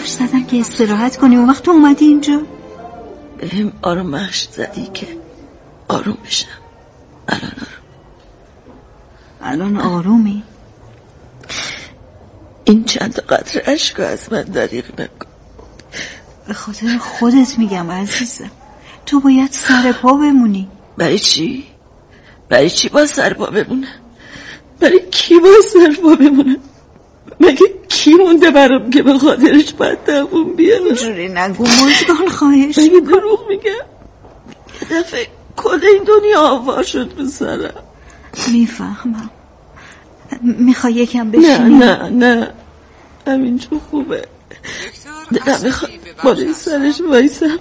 بخش زدن که استراحت کنی اون وقت تو اومدی اینجا؟ بهم آروم بخش زدی که آروم بشم. الان آرومی؟ این چند قطره اشکو از من دریغ نکن. به خاطر خودت میگم عزیزم، تو باید سر پا بمونی. برای چی؟ برای چی با سر پا بمونه؟ برای کی با سر پا بمونه؟ مگه کی مونده برام که به خاطرش باید دووم بیاد؟ اینجوری نگو مژگان، خواهش مگه دروغ میگم؟ یه دفعه کل این دنیا آوار شد به سرم. میفهمم. میخوای یکم بشینی؟ نه همینجور خوبه. دلم میخواد بالای سرش وایسم.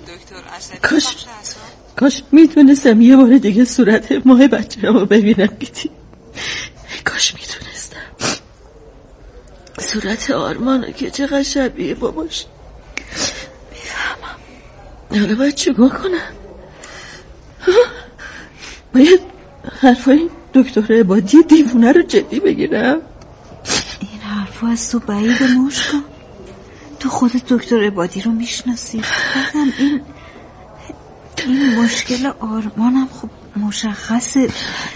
کاش میتونستم یه بار دیگه صورت ماه بچه رو ببینم. گیتی کاش میتونستم صورت آرمانو که چقدر شبیه باباش. میفهمم. حالا باید چیکار کنم؟ باید حرفای دکتر عبادی دیوونه رو جدی بگیرم؟ این حرفا از تو بعید مژگان. تو خودت دکتر عبادی رو میشناسی. بعدم این مشکل آرمانم خب مشخصه.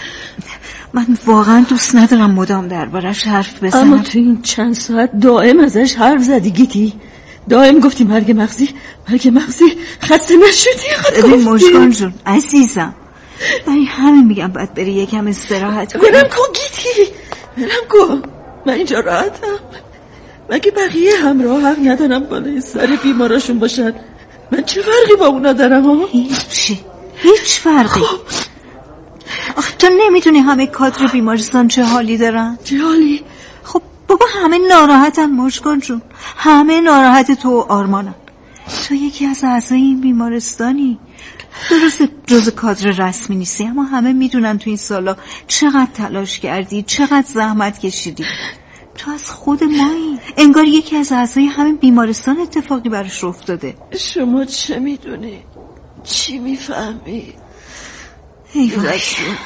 من واقعا دوست ندارم مدام دربارش حرف بزنم. اما تو این چند ساعت دائم ازش حرف زدی گیتی. دائم گفتی مرگ مغزی خسته نشدی؟ ببین مژگان جون عزیزم، برای همین میگم باید بری یکم استراحت کنی. برم کن گیتی، برم کن. من اینجا راحتم. مگه بقیه همراه حق ندارم بالای سر بیماراشون باشن؟ من چه فرقی با اونا دارم؟ هیچ فرقی. آخه تو نمیتونی همه کادر بیمارستان چه حالی دارن؟ چه حالی؟ خب بابا همه ناراحتن مژگان جون، همه ناراحت تو و آرمانن. تو یکی از اعضای این بیمارستانی. درسته جز کادر رسمی نیستی، اما همه میدونن تو این سالا چقدر تلاش کردی، چقدر زحمت کشیدی. تو از خود مایی، انگار یکی از اعضای همین بیمارستان اتفاقی براش افتاده. شما چه میدونی؟ چی میفهمی؟ ای وای،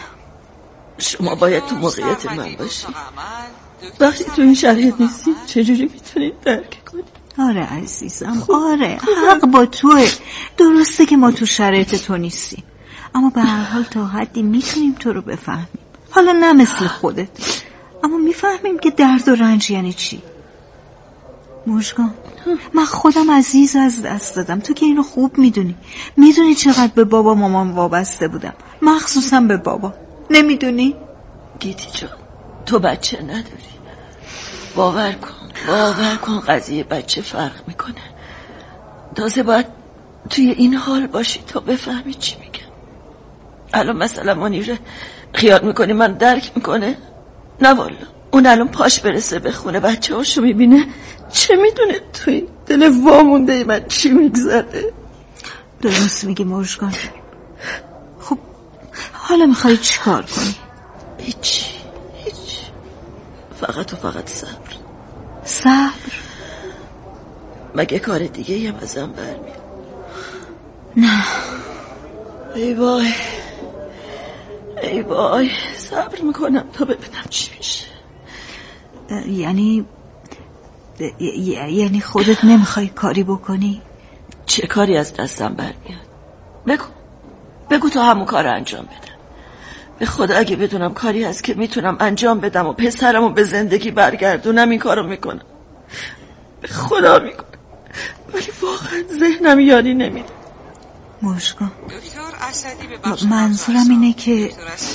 شما باید تو موقعیت من باشی. وقتی تو این شرایط نیستی چجوری میتونی درک کنی؟ آره عزیزم، آره حق با توه. درسته که ما تو شرایط تو نیستیم، اما به هر حال تا حدی میتونیم تو رو بفهمیم. حالا نه مثل خودت، اما میفهمیم که درد و رنج یعنی چی. مژگان، من خودم عزیز از دست دادم. تو که اینو خوب میدونی چقدر به بابا مامان وابسته بودم، مخصوصا به بابا. نمیدونی؟ گیتی جان، تو بچه نداری. باور کن قضیه بچه فرق میکنه. تازه باید توی این حال باشی تا بفهمی چی میگم. الان مثلا منیره خیال میکنی من درک میکنه؟ نه والا، اون الان پاش برسه به خونه بچه هاشو میبینه چه میدونه توی دل وامونده من چی میگذره. درست میگی مژگان. خب حالا میخوای چی کار کنی؟ هیچ فقط صبر. مگه کار دیگه هم ازم برمیاد؟ نه. ای وای صبر میکنم تا ببینم چی میشه. یعنی خودت نمیخوای کاری بکنی؟ چه کاری از دستم برمیاد؟ بگو تا همون کار انجام بدم. به خدا اگه بدونم کاری هست که میتونم انجام بدم و پسرمو به زندگی برگردونم این کارو میکنم. به خدا میکنم، ولی واقعا ذهنم یاری نمیده. مژگان، منظورم اینه که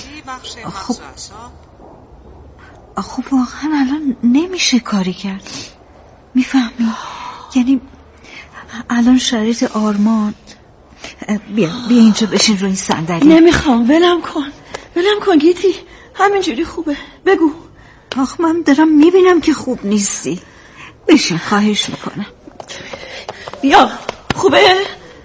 خب واقعا الان نمیشه کاری کرد. میفهمی؟ یعنی الان شرایط آرمان. بیا اینجا بشین روی این صندلی. نمیخوام، ولم کن گیتی، همینجوری خوبه. بگو. آخ من دارم میبینم که خوب نیستی. بشین، خواهش میکنم. بیا. خوبه؟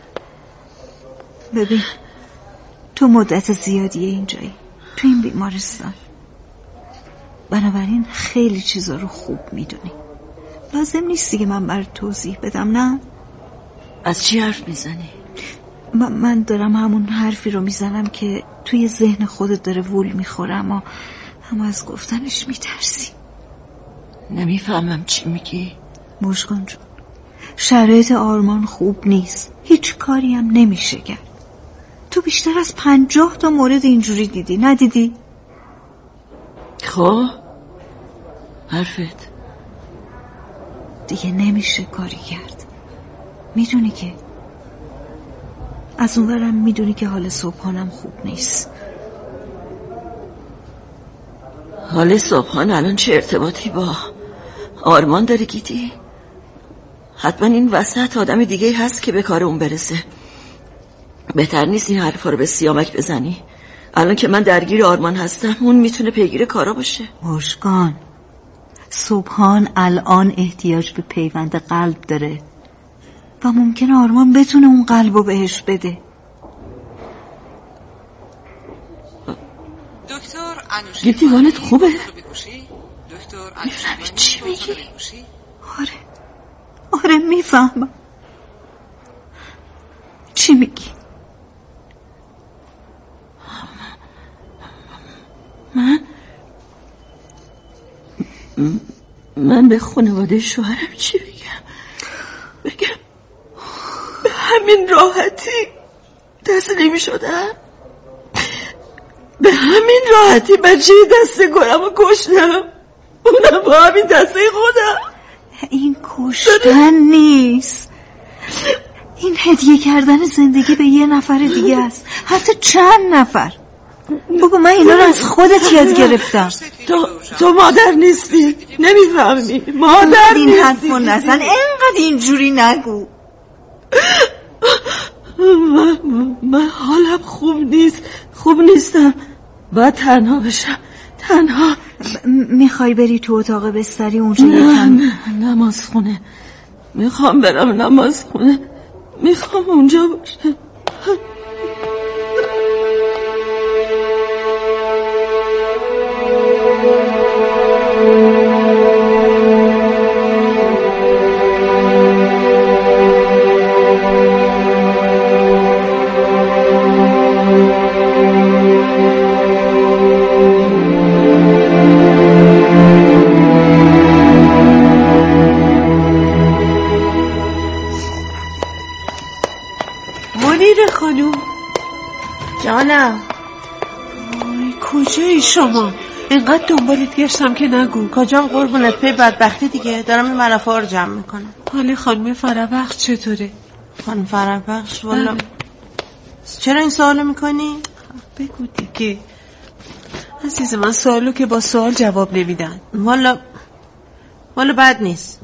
ببین تو مدت زیادیه اینجایی، تو این بیمارستان، بنابراین خیلی چیزا رو خوب میدونی. لازم نیستی که من برات توضیح بدم. نه؟ از چی حرف میزنی؟ من دارم همون حرفی رو میزنم که توی ذهن خودت داره وول میخوره، اما از گفتنش میترسی. نمیفهمم چی میگی. مژگان جون، شرایط آرمان خوب نیست، هیچ کاری هم نمیشه کرد. تو بیشتر از 50 تا مورد اینجوری دیدی، ندیدی؟ خب حرفت دیگه نمیشه کاری کرد. میدونی که از اونورم میدونی که حال صبحانم خوب نیست. حال صبحان الان چه ارتباطی با آرمان داره گیتی؟ حتما این وسط آدم دیگه هست که به کار اون برسه. بهتر نیست این حرفا رو به سیامک بزنی؟ الان که من درگیر آرمان هستم اون میتونه پیگیر کارا باشه. مشکان، صبحان الان احتیاج به پیوند قلب داره و ممکنه آرمان بتونه اون قلبو بهش بده. گیتی حالت خوبه؟ میفهمی چی میگی؟ آره میفهمم. چی میگی؟ من به خانواده شوهرم چی بگم به همین راحتی تسلیم شدم؟ به همین راحتی بچه دست گلم رو کشتم، اونم با همین دسته خودم. این کشتن نیست، این هدیه کردن زندگی به یه نفر دیگه است، حتی چند نفر. بگو من اینا رو از خودت یاد گرفتم. تو مادر نیستی، نمیفهمی. مادر این نیستی. حرفو نزن، اینقدر اینجوری نگو. من حالم خوب نیستم. باید تنها بشم، تنها. میخوای بری تو اتاق بستری اونجا؟ نه نماز خونه. میخوام برم نماز خونه، میخوام اونجا باشم. جانم. کجایی شما؟ اینقدر دنبالت گشتم که نگو. کجام قربونت؟ پی بدبختی دیگه، دارم این ملافه ها رو جمع میکنم. حالی خانم فرهبخش چطوره؟ خانم فرهبخش والا چرا این سوالو میکنی؟ بگو دیگه عزیز من، سوالو که با سوال جواب نمیدن. والا بد نیست.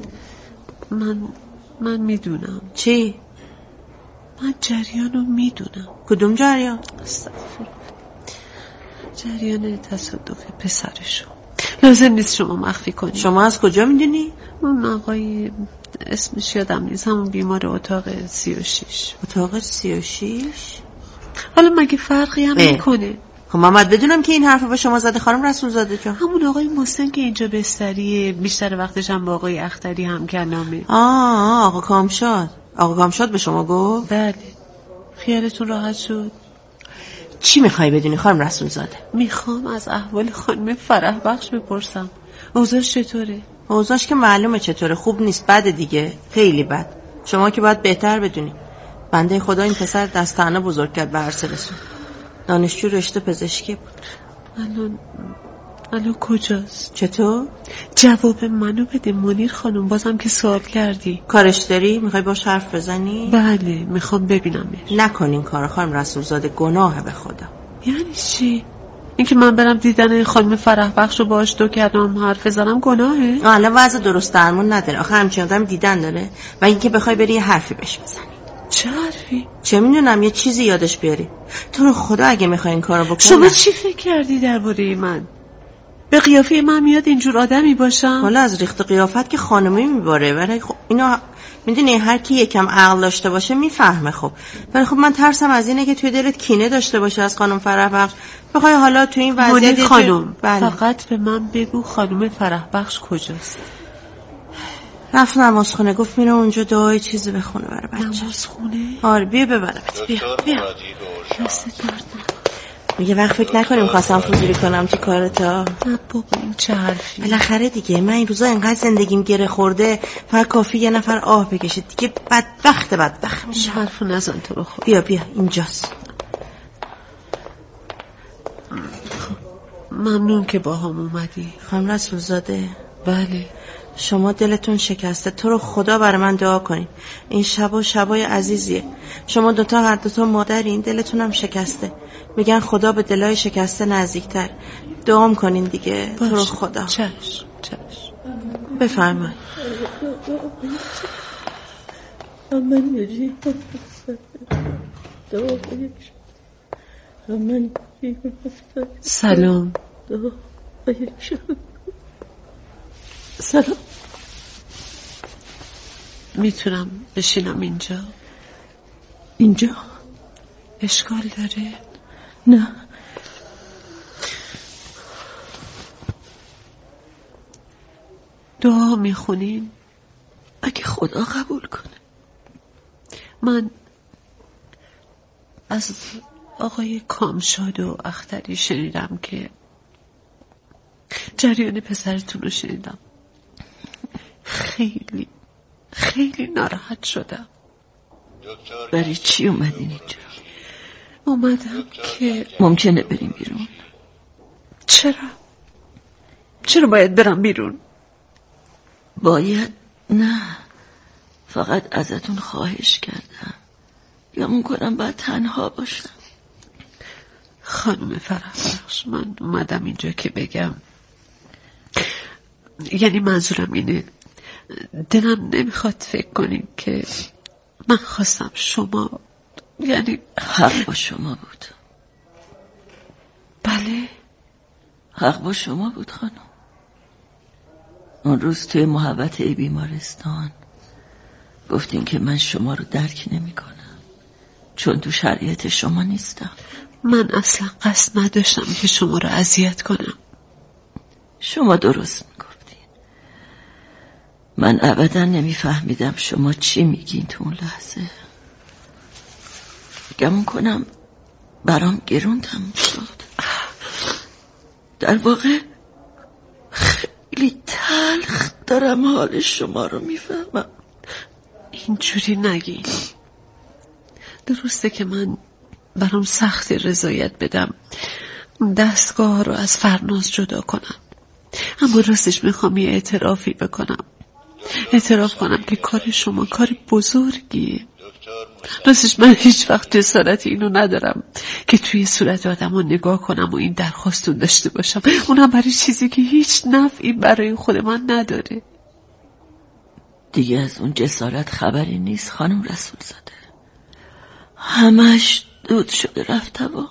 من میدونم. چی؟ من جریانو میدونم. کدوم جریان؟ استغفر، جریان تصادف پسرشو. لازم نیست شما مخفی کنی. شما از کجا میدونی؟ اون آقای اسمش یادم نیست، همون بیمار اتاق 36. اتاق 36؟ حالا مگه فرقی هم میکنه؟ خب من باید بدونم که این حرفو به شما زده خانم رسول زاده جان. همون آقای محسن که اینجا بستریه، بیشتر وقتش هم با آقای اختری هم کلامه. آقا کامشاد به شما گفت؟ بله. خیالتون راحت شد؟ چی میخوای بدونی خانم رسول زاده؟ میخوام از احوال خانم فرهبخش بپرسم. اوضاعش چطوره؟ اوضاعش که معلومه چطوره، خوب نیست، بده دیگه، خیلی بد. شما که باید بهتر بدونی. بنده خدا این پسر دستانه بزرگ کرد به هر سرسون. دانشجو رشته پزشکی بود. الان کجاست؟ چطور؟ جواب منو بده منیر خانم، بازم که سوال کردی. کارش داری؟ میخوای باش حرف بزنی؟ بله میخوام ببینمش. نکن این کارو خانم رسول زاده، گناهه به خدا. یعنی چی؟ اینکه من برم دیدن خانم فرهبخش رو باهاش دو کردم حرف بزنم گناهه؟ الان وضع درست درمون نداره، آخه همچین آدم دیدن داره. و اینکه بخوای بری یه حرفی بهش بزنی. چه حرفی؟ چه میدونم، یه چیزی یادش بیاری. تو رو خدا اگه میخوای این کارو بکنی. شما چی فکر کردی درباره من؟ به قیافه من میاد اینجور آدمی باشم؟ حالا از ریخت قیافت که خانمی میباره، ولی خب اینا میدونی هر کی یکم عقل داشته باشه میفهمه. خب ولی خب من ترسم از اینه که توی دلت کینه داشته باشه از خانم فرهبخش، بخوای حالا تو این وضعیت خانم بله. فقط به من بگو خانم فرهبخش کجاست؟ رفت نمازخونه، گفت میره اونجا دعای چیزی بخونه برای بچه. نمازخونه؟ آره بیا ببرمت، بیا دست درد نکنه. یه وقت فکر نکنیم خواستم فضولی کنم تو کارتا. نه بابا این چه حرفی؟ بالاخره دیگه من این روزا انقدر زندگیم گره خورده، فقط کافی یه نفر آه بکشه دیگه بدبخت میشه. حرفو نزن تو رو خود. بیا اینجاست. ممنون که با هم اومدی خانم رسولزاده. بله شما دلتون شکسته، تو رو خدا برای من دعا کنین. این شبای عزیزیه. شما هر دوتا مادرین، دلتون هم شکسته. میگن خدا به دلای شکسته نزدیکتر. دعا کنین دیگه. تو رو خدا. چشم بفرمایید. سلام. سلام. میتونم بشینم اینجا؟ اینجا؟ اشکال داره؟ نه. دعا میخونین؟ اگه خدا قبول کنه. من از آقای کامشاد و اختری شنیدم که جریان پسرتون رو شنیدم. خیلی ناراحت شدم. برای چی اومدین اینجا؟ اومدم که ممکنه بریم بیرون. چرا باید برم بیرون؟ باید؟ نه، فقط ازتون خواهش کردم. گمون کنم باید تنها باشم. خانم فرحبخش، من اومدم اینجا که بگم، یعنی منظورم اینه، دلم نمیخواد فکر کنین که من خواستم شما، یعنی حق با شما بود. بله حق با شما بود خانم. اون روز توی محبت بیمارستان گفتین که من شما رو درک نمی کنم چون تو شرایط شما نیستم. من اصلا قصد نداشتم که شما رو اذیت کنم. شما درست میگفتین. من ابدا نمیفهمیدم شما چی میگین تو اون لحظه. گمون کنم برام گرون تموم شد. در واقع خیلی تلخ دارم حال شما رو میفهمم. اینجوری نگین. درسته که من برام سخت رضایت بدم دستگاه رو از فرناز جدا کنم، اما راستش میخوام یه اعترافی بکنم. اعتراف کنم که کار شما کار بزرگیه. راستش من هیچ وقت جسارت اینو ندارم که توی صورت آدم رو نگاه کنم و این درخواستو داشته باشم، اونم برای چیزی که هیچ نفعی برای خود من نداره. دیگه از اون جسارت خبری نیست خانم رسولزاده. همش دود شده رفت هوا.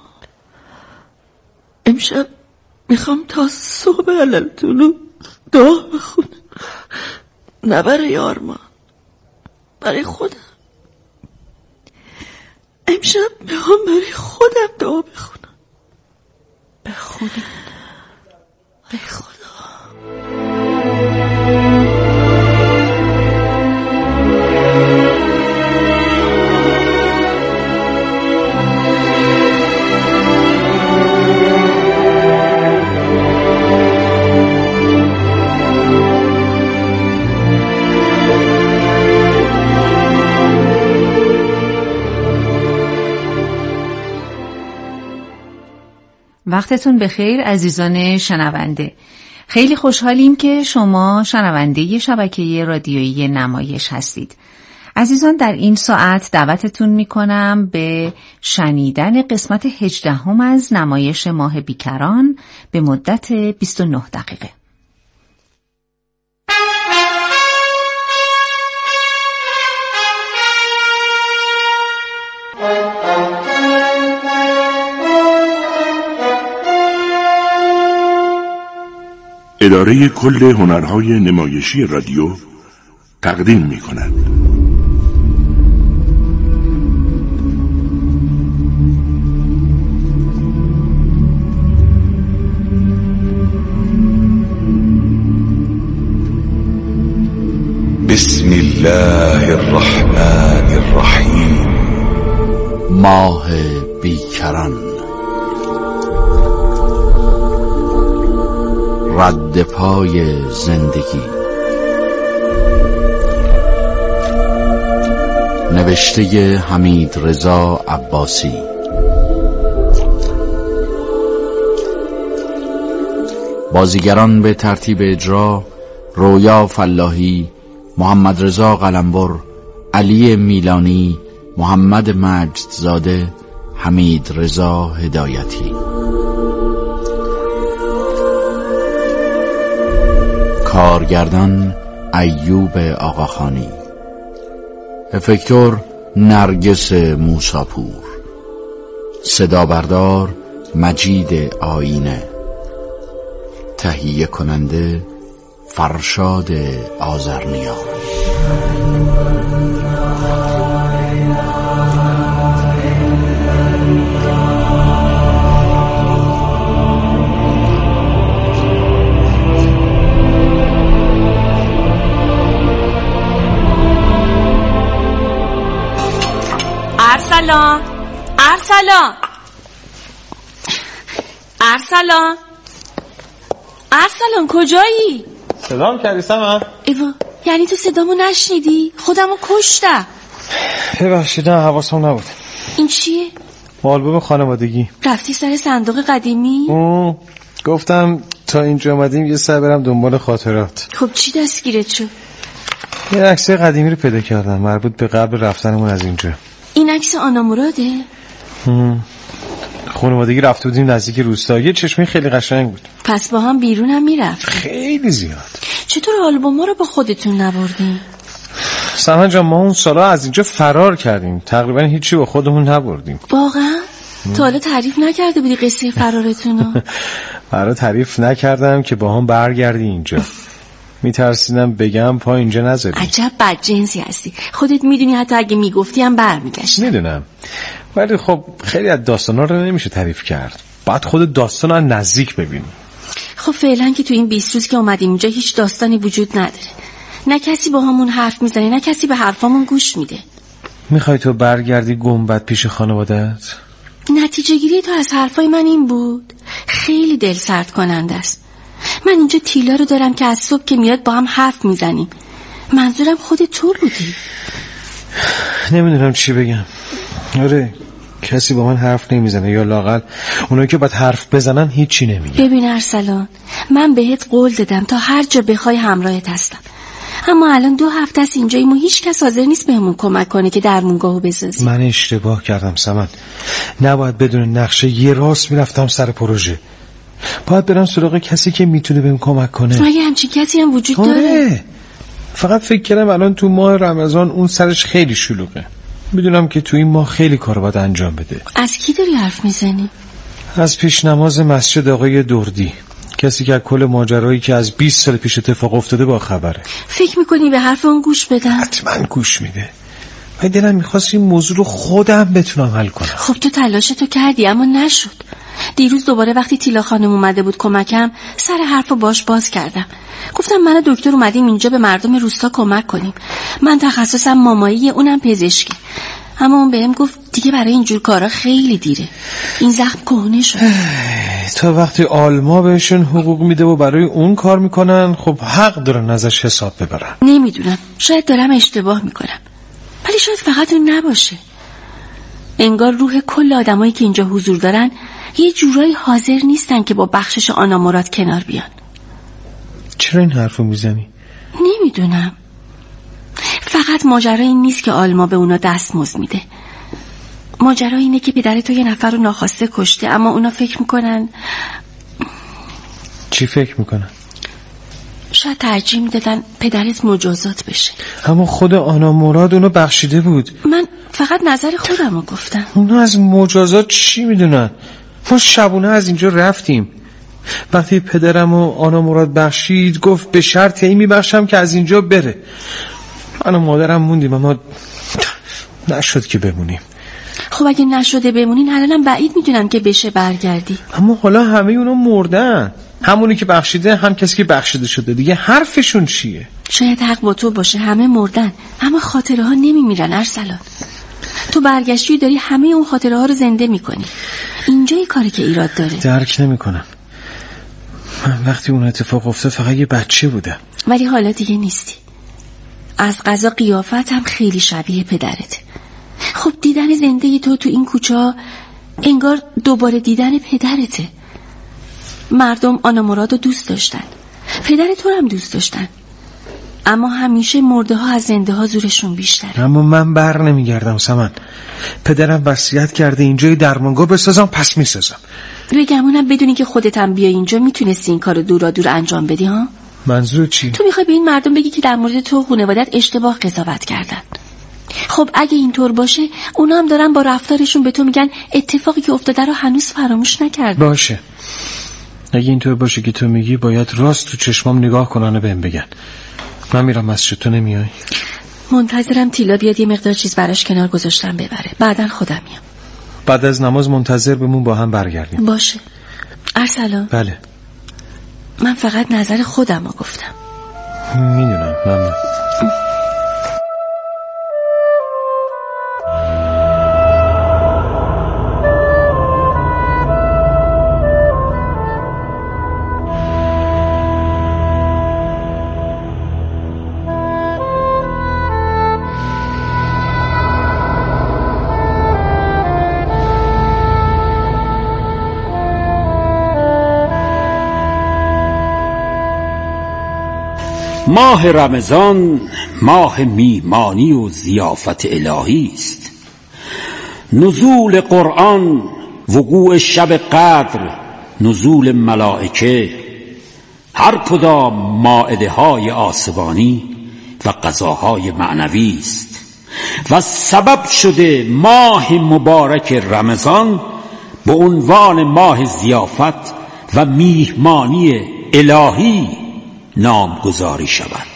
امشب میخوام تا صبح علل طلوع دعا بخونم، نه برای آرمان، برای خودم. امشب میخوام برای خودم دعا بخونم. بخونم به خدا. وقتتون بخیر عزیزان شنونده. خیلی خوشحالیم که شما شنونده شبکه رادیویی نمایش هستید. عزیزان در این ساعت دعوتتون میکنم به شنیدن قسمت 18 از نمایش ماه بیکران به مدت 29 دقیقه. اداره کل هنرهای نمایشی رادیو تقدیم می کند. بسم الله الرحمن الرحیم. ماه بیکران. رد پای زندگی. نوشته حمید رضا عباسی. بازیگران به ترتیب اجرا: رویا فلاحی، محمد رضا قلمبر، علی میلانی، محمد مجدزاده، حمید رضا هدایتی. کارگردان ایوب آقاخانی. افکتور نرگس موساپور. صدا بردار مجید آینه. تهیه کننده فرشاد آذرنیا. ارسلان ارسلان ارسلان ارسلان کجایی؟ صدام کردی سمن؟ ایوا یعنی تو صدامو نشنیدی؟ خودمو کشتم. ببخشید نه حواسم نبود. این چیه؟ آلبوم خانوادگی. رفتی سر صندوق قدیمی؟ گفتم تا اینجا اومدیم یه سر برم دنبال خاطرات. خب چی دستگیرت شد؟ یه عکس قدیمی رو پیدا کردم مربوط به قبل رفتنمون از اینجا. این عکس آنا مراده؟ خانوادگی رفته بودیم نزدیک روستا. یه چشمه خیلی قشنگ بود. پس با هم بیرون هم میرفت؟ خیلی زیاد. چطور آلبوما رو با خودتون نبردین؟ سمن جان ما اون سالا از اینجا فرار کردیم، تقریبا هیچی با خودمون نبردیم. واقعا؟ تا حالا تعریف نکرده بودی قصه فرارتونو؟ برای تعریف نکردم که با هم برگردی اینجا. میترسیدم بگم پا اینجا نذاری. عجب بدجنسی هستی. خودت میدونی حتی اگه میگفتی هم برمیگشت. میدونم ولی خب خیلی از داستانا رو نمیشه تعریف کرد. بعد خود داستان رو نزدیک ببینی. خب فعلا که تو این 20 روز که اومدیم اینجا هیچ داستانی وجود نداره. نه کسی با همون حرف میزنه نه کسی به حرفامون گوش میده. میخوای تو برگردی گنبد پیش خانواده‌ات؟ نتیجه گیری تو از حرفای من این بود. خیلی دل سرد کننده است. من اینجا تیلا رو دارم که از صبح که میاد با هم حرف میزنیم. منظورم خود تو بودی. نمیدونم چی بگم. آره کسی با من حرف نمیزنه یا لااقل اونایی که باید حرف بزنن هیچی نمیگن. ببین ارسلان من بهت قول دادم تا هر جا بخوای همراهت هستم. اما الان 2 هفته است اینجاییم و هیچ کس حاضر نیست بهمون کمک کنه که درمونگاهو بسازیم. من اشتباه کردم سمن. نباید بدون نقشه یه راست میرفتم سر پروژه. باید برم سراغ کسی که میتونه بهم کمک کنه. مگه همچین کسی هم وجود داره؟ فقط فکر کردم الان تو ماه رمضان اون سرش خیلی شلوغه. میدونم که تو این ماه خیلی کار باید انجام بده. از کی داری حرف میزنی؟ از پیش نماز مسجد آقای دردی. کسی که از کل ماجرایی که از 20 سال پیش اتفاق افتاده با خبره. فکر میکنی به حرف اون گوش بدم؟ حتما گوش میده. من دلم میخواست این موضوع رو خودم بتونم حل کنم. خب تو تلاشتو کردی اما نشد. دیروز دوباره وقتی تیلا خانم اومده بود کمکم سر حرفو باش باز کردم. گفتم من و دکتر اومدیم اینجا به مردم روستا کمک کنیم. من تخصصم مامایی اونم پزشکی. اما اون بهم گفت دیگه برای اینجور کارا خیلی دیره. این زخم کهنه شد. تا وقتی آلما بهشون حقوق میده و برای اون کار میکنن خب حق دارن ازش حساب ببرن. نمیدونم شاید دارم اشتباه میکنم ولی شاید فقط اون نباشه. انگار روح کل آدمایی که اینجا حضور دارن یه جورایی حاضر نیستن که با بخشش آنا مراد کنار بیان. چرا این حرفو میزنی؟ نمیدونم. فقط ماجرا این نیست که آلما به اونا دستمزد میده. ماجرا اینه که پدرت یه نفر رو ناخواسته کشته اما اونا فکر میکنن. چی فکر میکنن؟ شاید ترجیح میدادن پدرت مجازات بشه. اما خود آنا مراد اونو بخشیده بود. من فقط نظر خودم رو گفتم. اونا از مجازات چی میدونن؟ ما شبونه از اینجا رفتیم. وقتی پدرم و آنا مراد بخشید گفت به شرط این میبخشم که از اینجا بره. من و مادرم موندیم اما نشد که بمونیم. خب اگه نشده بمونین الانم بعید میدونم که بشه برگردی. اما حالا همه اونا مردن. همونی که بخشیده هم کسی که بخشیده شده. دیگه حرفشون چیه؟ شاید حق با تو باشه همه مردن اما خاطره ها نمیمیرن ارسلان. تو برگشتی داری همه اون خاطره ها رو زنده میکنی. اینجای کاری که ایراد داره. درک نمیکنم. من وقتی اون اتفاق افتاد فقط یه بچه بودم. ولی حالا دیگه نیستی. از قضا قیافت هم خیلی شبیه پدرته. خب دیدن زنده تو این کوچه انگار دوباره دیدن پدرته. مردم آنا مراد رو دوست داشتن، پدر تو هم دوست داشتن، اما همیشه مرده ها از زنده ها زورشون بیشتره. اما من بر نمیگردم سمن. پدرم وصیت کرده اینجای درمانگاه بسازم، پس میسازم. روی گمونم بدونی که خودت هم بیا اینجا میتونستی این کارو دورا دور انجام بدی ها؟ منظور چی؟ تو میخوای به این مردم بگی که در مورد تو و خانواده‌ات اشتباه قضاوت کردن. خب اگه اینطور باشه اونا هم دارن با رفتارشون به تو میگن اتفاقی که افتاده رو هنوز فراموش نکردن. باشه، اگه اینطور باشه که تو میگی باید راست تو چشمام نگاه کنن و بهم بگن. من میرم مسجد، تو نمیای؟ منتظرم تیلا بیاد یه مقدار چیز براش کنار گذاشتم ببره، بعدن خودم میام. بعد از نماز منتظر بمون، با هم برگردیم. باشه. ارسلان. بله. من فقط نظر خودم رو گفتم. میدونم. ممنون. ماه رمضان ماه میهمانی و ضیافت الهی است. نزول قرآن، وقوع شب قدر، نزول ملائکه، هر کدام مائده های آسمانی و غذاهای معنوی است و سبب شده ماه مبارک رمضان به عنوان ماه ضیافت و میهمانی الهی نامگذاری شود.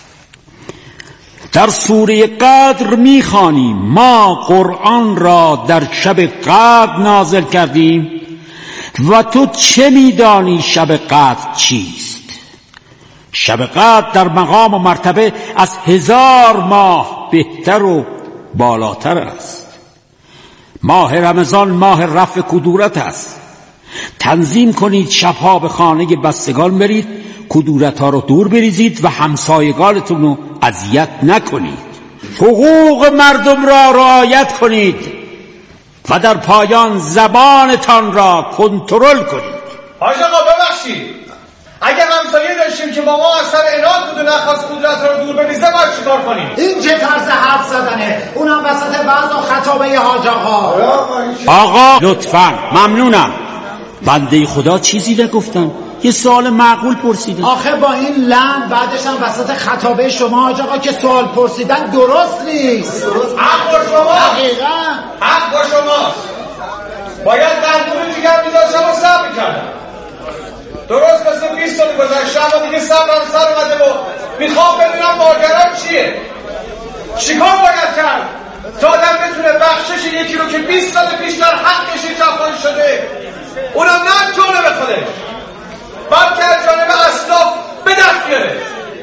در سوره قدر میخوانیم ما قرآن را در شب قدر نازل کردیم و تو چه میدانی شب قدر چیست؟ شب قدر در مقام و مرتبه از 1000 ماه بهتر و بالاتر است. ماه رمضان ماه رفع کدورت است. تنظیم کنید شبها به خانه بستگان برید، کدورت ها رو دور بریزید و همسایگانتون رو اذیت نکنید. حقوق مردم را رعایت کنید و در پایان زبانتان را کنترل کنید. حاج آقا ببخشید، اگر همسایه داشتیم که با ما از سر عناد بود و نخواست کدورت رو دور بریزه باید چیکار کنیم؟ این چه طرز حرف زدنه؟ اونم وسط وعظ و خطابه حاج آقا. آقا لطفاً ممنونم. بنده خدا چیزی نگفتم، یه سوال معقول پرسیدم. آخه با این لند بعدش هم وسط خطابه شما حاج آقا که سوال پرسیدن درست نیست. حق با شما. دقیقاً حق با شما. باید قلبون جگر میداشتم و صبر میکردم. درست مثل 20 سال گذشته اما دیگه صبرم سر اومده و میخوام ببینم ماجرا چیه. چیکار باید کرد تا آدم بتونه بخشش یکی رو که 20 سال پیش در حقش جفایی شده اونم نه جونه به خودش بلکه از جانب اسلاف به دست بیاره.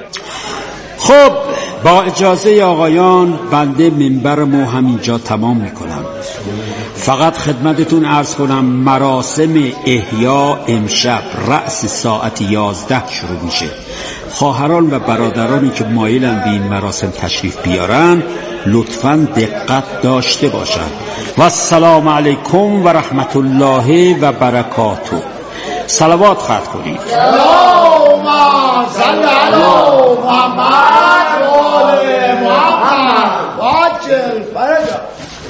خب با اجازه آقایان بنده منبرمو همینجا تمام میکنم. فقط خدمتتون عرض کنم مراسم احیا امشب رأس ساعت 11 شروع میشه. خواهران و برادرانی که مایلن به این مراسم تشریف بیارن لطفاً دقت داشته باشن. و السلام علیکم و رحمت الله و برکاته. صلوات ختم کنید. اللهم صل علی محمد و آل محمد واجل فرجا.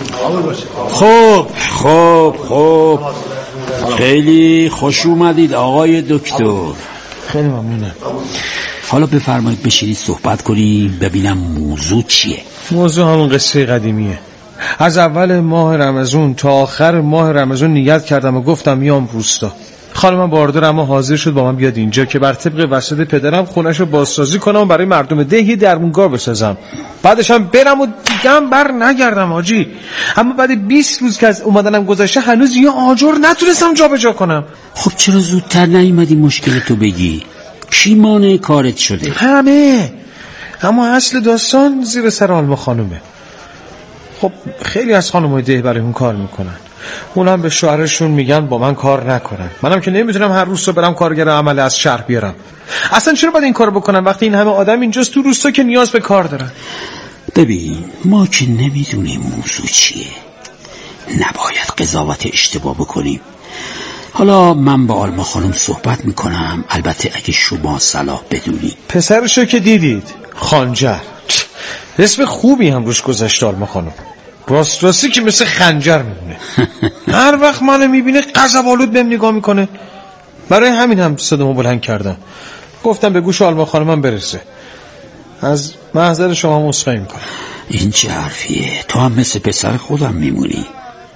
خب خیلی خوش اومدید آقای دکتر. خیلی ممنونم. حالا بفرمایید بشینید صحبت کنیم ببینم موضوع چیه. موضوع همون قصه قدیمیه. از اول ماه رمضان تا آخر ماه رمضان نیت کردم و گفتم میام روستا. خانمم باردار اما حاضر شد با من بیاد اینجا که بر طبق وصیت پدرم خونه‌شو بازسازی کنم و برای مردم دهی درمونگاه بسازم. بعدش هم برم و دیگه بر نگردم حاجی. اما بعد 20 روز که از اومدنم گذشته هنوز یه آجر نتونستم جابجا کنم. خب چرا زودتر نیومدی مشکلتو بگی؟ کی مانع کارت شده؟ همه. اما اصل داستان زیر سر آلما خانومه. خب خیلی از خانم‌های ده برایمون کار میکنن، اونم به شوهرشون میگن با من کار نکنن. منم که نمیتونم هر روز برم کارگر عمل از شهر بیارم. اصلا چرا باید این کارو بکنم وقتی این همه آدم اینجاست تو روستا که نیاز به کار دارن؟ ببین ما که نمیدونیم موضوع چیه، نباید قضاوت اشتباه بکنیم. حالا من با آلما خانم صحبت میکنم، البته اگه شما صلاح بدونی. پسرشو که دیدید، خنجر، اسم خوبی هم روش گذاشته آلما خانم، راستی که مثل خنجر میمونه. هر وقت منو میبینه غضب‌آلود بهم نگاه میکنه. برای همین هم صدامو بلند کردم، گفتم به گوش آلما خانمم برسه. از محضر شما عذرخواهی میکنم. این چه حرفیه؟ تو هم مثل پسر خودم میمونی.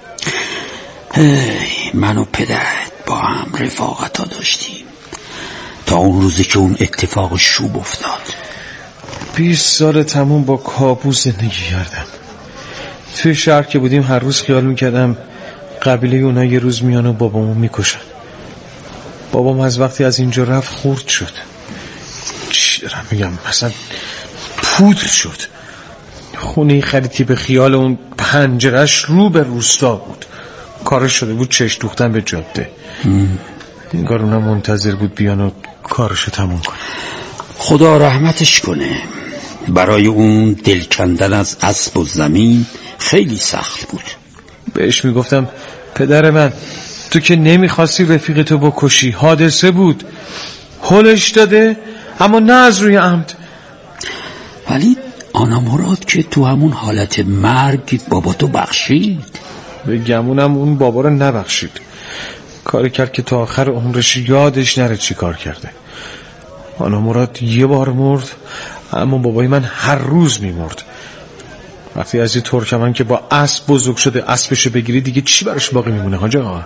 من و پدرت با هم رفاقتا داشتیم تا اون روزی که اون اتفاق شوب افتاد. 20 سال تموم با کابوس زندگی کردم. توی شهر که بودیم هر روز خیال میکردم قبیله اونا یه روز میان و بابامو میکشن. بابام از وقتی از اینجا رفت خورد شد. چی دارم میگم، مثلا پودر شد. خونه خریدی به خیال اون پنجرش رو به روستا بود. کارش شده بود چشم دوختن به جاده. انگار اونم منتظر بود بیان و کارشو تموم کنه. خدا رحمتش کنه. برای اون دل کندن از اسب و زمین خیلی سخت بود. بهش میگفتم پدر من تو که نمیخواستی رفیقتو بکشی، حادثه بود، هلش داده اما نه از روی عمد. ولی آنا مراد که تو همون حالت مرگ بابا تو بخشید. به گمونم اون بابا رو نبخشید. کاری کرد که تا آخر عمرش یادش نره چی کار کرده. آنا مراد یه بار مرد، اما بابای من هر روز میمرد. وقتی از یه ترکمن که با اسب بزرگ شده اسبشو بگیری دیگه چی براش باقی میمونه حاج آقا؟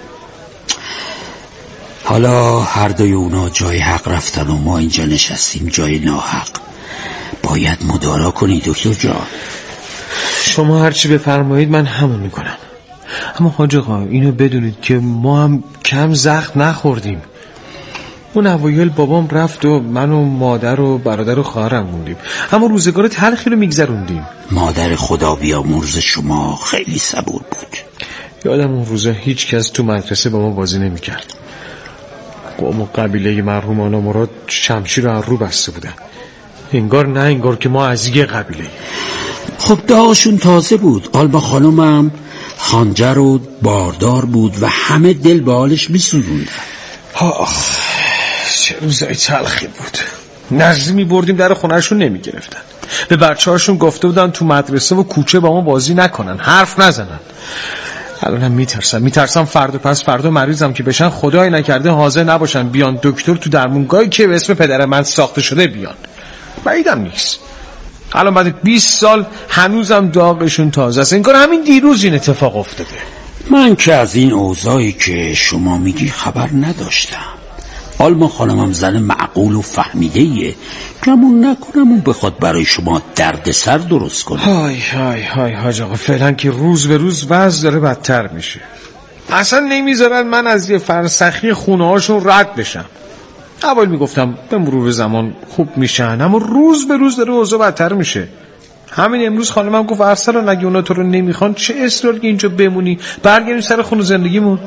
حالا هر دوی اونا جای حق رفتن و ما اینجا نشستیم جای ناحق. باید مدارا کنی دکتر جان. شما هرچی بفرمایید من همون میکنم. اما حاج آقا اینو بدونید که ما هم کم زخم نخوردیم. اون اوایل بابام رفت و من و مادر و برادر و خواهرم موندیم، اما روزگار تلخی رو میگذروندیم. مادر خدا بیامرز شما خیلی صبور بود. یادم اون روزا هیچ کس تو مدرسه با ما بازی نمیکرد. قوم و قبیله مرحوم آنا مراد شمشیر رو رو بسته بودن. انگار نه انگار که ما از یه قبیله. خب داغشون تازه بود. آلما خانومم خنجر و باردار بود و همه دل به حالش میسوزوندن. چه روزای تلخی بود. نزدی میبردیم در خونهشون نمیگرفتن. به بچه‌هاشون گفته بودن تو مدرسه و کوچه با ما بازی نکنن، حرف نزنن. الانم میترسم فردا پس فردا مریضم که بشن خدای نکرده حاضر نباشن بیان دکتر تو درمونگاهی که به اسم پدر من ساخته شده بیان. بعیدم نیست. الان بعد 20 سال هنوزم داغشون تازه است. انگار همین دیروز این اتفاق افتاده. من که از این اوضاعی که شما میگی خبر نداشتم. آلما خانمم زن معقول و فهمیده‌ایه. گمون نکنم اون بخواد برای شما دردسر درست کنه. های حاج آقا، فعلا که روز به روز وضع داره بدتر میشه. اصلا نمیذارن من از یه فرسخی خونه هاشون رد بشم. اول میگفتم به مرور زمان خوب میشن، اما روز به روز داره اوضاع بدتر میشه. همین امروز خانمم گفت ارسلان اگه اونا تو رو نمیخوان چه اصرار که اینجا بمونی، برگردیم سر خونه زندگیمون.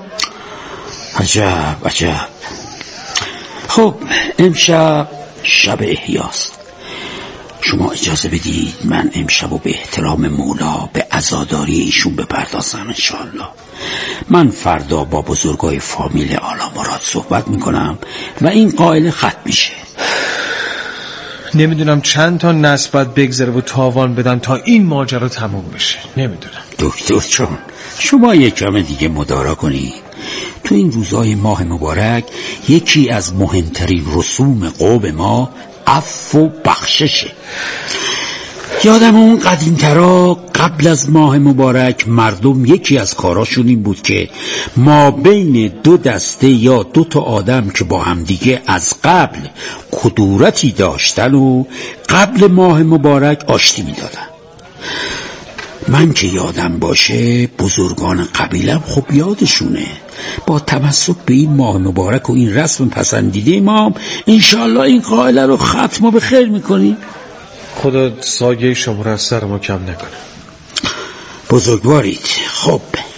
عجب. خب امشب شب احیاست. شما اجازه بدید من امشب و به احترام مولا به عزاداری ایشون بپردازم انشاءالله. من فردا با بزرگای فامیل آلا مراد صحبت میکنم و این قائله ختم میشه. نمیدونم چند تا نسبت بگذره و تاوان بدن تا این ماجرا تموم بشه. نمیدونم. دکتر چون شما یک کم دیگه مدارا کنید. تو این روزای ماه مبارک یکی از مهمترین رسوم قوم ما عفو و بخششه. یادم اون قدیمترا قبل از ماه مبارک مردم یکی از کاراشون این بود که ما بین دو دسته یا دو تا آدم که با هم دیگه از قبل کدورتی داشتن و قبل ماه مبارک آشتی میدادن. من که یادم باشه بزرگان قبیلم خب یادشونه با تمسک به این ماه مبارک و این رسم پسندیده ما انشالله این قائله رو ختم و به خیر میکنیم. خدا سایه شما رو از سر ما کم نکنه. بزرگوارید. خب